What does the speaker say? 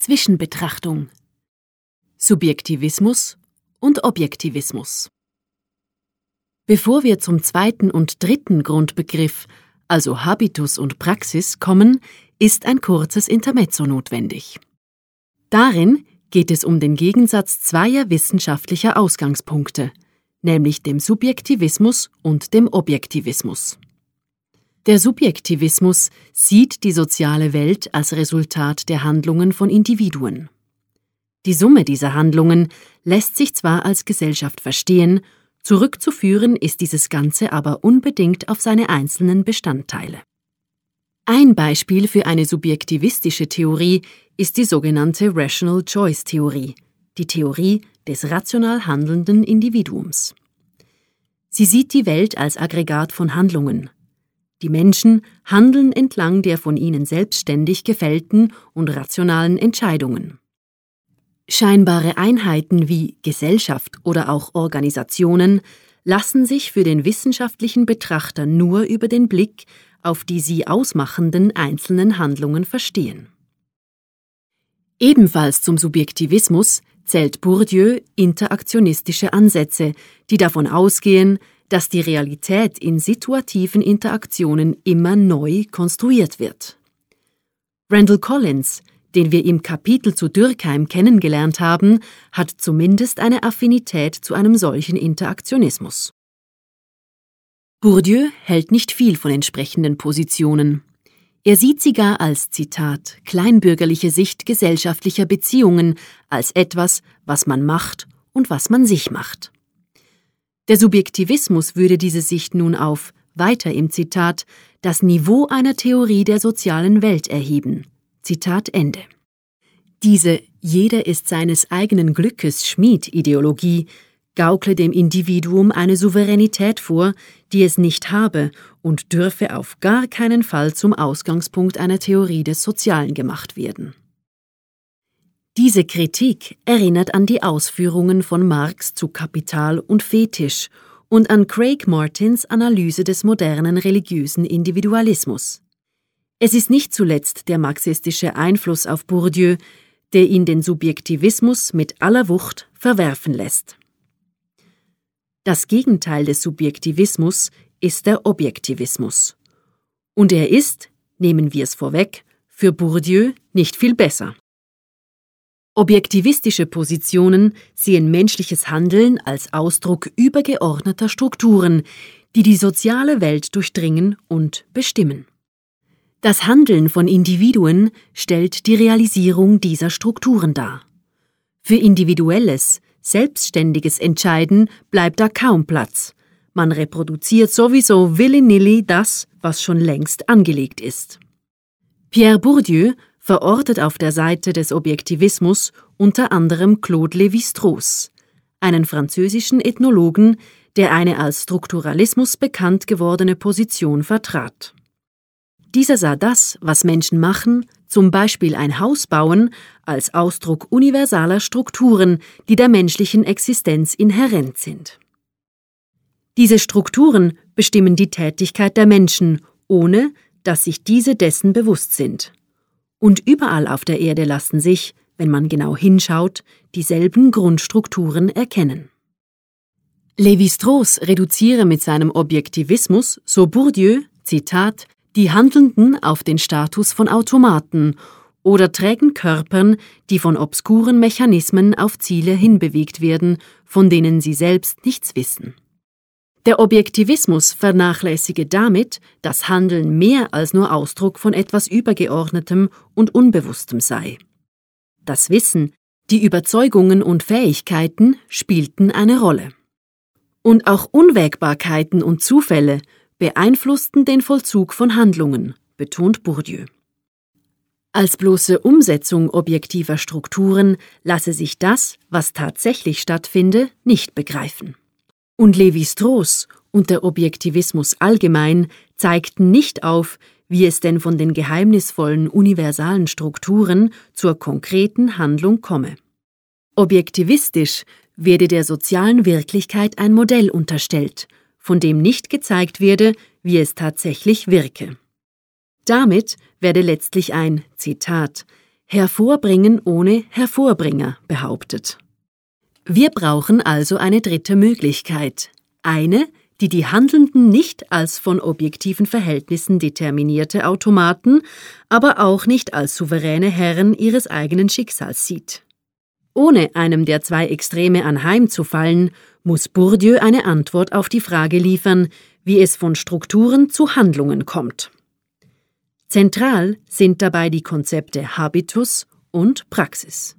Zwischenbetrachtung. Subjektivismus und Objektivismus. Bevor wir zum zweiten und dritten Grundbegriff, also Habitus und Praxis, kommen, ist ein kurzes Intermezzo notwendig. Darin geht es um den Gegensatz zweier wissenschaftlicher Ausgangspunkte, nämlich dem Subjektivismus und dem Objektivismus. Der Subjektivismus sieht die soziale Welt als Resultat der Handlungen von Individuen. Die Summe dieser Handlungen lässt sich zwar als Gesellschaft verstehen, zurückzuführen ist dieses Ganze aber unbedingt auf seine einzelnen Bestandteile. Ein Beispiel für eine subjektivistische Theorie ist die sogenannte Rational Choice Theorie, die Theorie des rational handelnden Individuums. Sie sieht die Welt als Aggregat von Handlungen. Die Menschen handeln entlang der von ihnen selbstständig gefällten und rationalen Entscheidungen. Scheinbare Einheiten wie Gesellschaft oder auch Organisationen lassen sich für den wissenschaftlichen Betrachter nur über den Blick auf die sie ausmachenden einzelnen Handlungen verstehen. Ebenfalls zum Subjektivismus zählt Bourdieu interaktionistische Ansätze, die davon ausgehen, dass die Realität in situativen Interaktionen immer neu konstruiert wird. Randall Collins, den wir im Kapitel zu Durkheim kennengelernt haben, hat zumindest eine Affinität zu einem solchen Interaktionismus. Bourdieu hält nicht viel von entsprechenden Positionen. Er sieht sie gar als, Zitat, kleinbürgerliche Sicht gesellschaftlicher Beziehungen, als etwas, was man macht und was man sich macht. Der Subjektivismus würde diese Sicht nun auf, weiter im Zitat, das Niveau einer Theorie der sozialen Welt erheben. Zitat Ende. Diese Jeder ist seines eigenen Glückes Schmied-Ideologie gaukle dem Individuum eine Souveränität vor, die es nicht habe und dürfe auf gar keinen Fall zum Ausgangspunkt einer Theorie des Sozialen gemacht werden. Diese Kritik erinnert an die Ausführungen von Marx zu Kapital und Fetisch und an Craig Martins Analyse des modernen religiösen Individualismus. Es ist nicht zuletzt der marxistische Einfluss auf Bourdieu, der ihn den Subjektivismus mit aller Wucht verwerfen lässt. Das Gegenteil des Subjektivismus ist der Objektivismus. Und er ist, nehmen wir es vorweg, für Bourdieu nicht viel besser. Objektivistische Positionen sehen menschliches Handeln als Ausdruck übergeordneter Strukturen, die die soziale Welt durchdringen und bestimmen. Das Handeln von Individuen stellt die Realisierung dieser Strukturen dar. Für individuelles, selbstständiges Entscheiden bleibt da kaum Platz. Man reproduziert sowieso willy-nilly das, was schon längst angelegt ist. Pierre Bourdieu verortet auf der Seite des Objektivismus unter anderem Claude Lévi-Strauss, einen französischen Ethnologen, der eine als Strukturalismus bekannt gewordene Position vertrat. Dieser sah das, was Menschen machen, zum Beispiel ein Haus bauen, als Ausdruck universaler Strukturen, die der menschlichen Existenz inhärent sind. Diese Strukturen bestimmen die Tätigkeit der Menschen, ohne dass sich diese dessen bewusst sind. Und überall auf der Erde lassen sich, wenn man genau hinschaut, dieselben Grundstrukturen erkennen. Lévi-Strauss reduziere mit seinem Objektivismus, so Bourdieu, Zitat, die Handelnden auf den Status von Automaten oder trägen Körpern, die von obskuren Mechanismen auf Ziele hinbewegt werden, von denen sie selbst nichts wissen. Der Objektivismus vernachlässige damit, dass Handeln mehr als nur Ausdruck von etwas Übergeordnetem und Unbewusstem sei. Das Wissen, die Überzeugungen und Fähigkeiten spielten eine Rolle. Und auch Unwägbarkeiten und Zufälle beeinflussten den Vollzug von Handlungen, betont Bourdieu. Als bloße Umsetzung objektiver Strukturen lasse sich das, was tatsächlich stattfinde, nicht begreifen. Und Lévi-Strauss und der Objektivismus allgemein zeigten nicht auf, wie es denn von den geheimnisvollen universalen Strukturen zur konkreten Handlung komme. Objektivistisch werde der sozialen Wirklichkeit ein Modell unterstellt, von dem nicht gezeigt werde, wie es tatsächlich wirke. Damit werde letztlich ein, Zitat, Hervorbringen ohne Hervorbringer behauptet. Wir brauchen also eine dritte Möglichkeit, eine, die die Handelnden nicht als von objektiven Verhältnissen determinierte Automaten, aber auch nicht als souveräne Herren ihres eigenen Schicksals sieht. Ohne einem der zwei Extreme anheimzufallen, muss Bourdieu eine Antwort auf die Frage liefern, wie es von Strukturen zu Handlungen kommt. Zentral sind dabei die Konzepte Habitus und Praxis.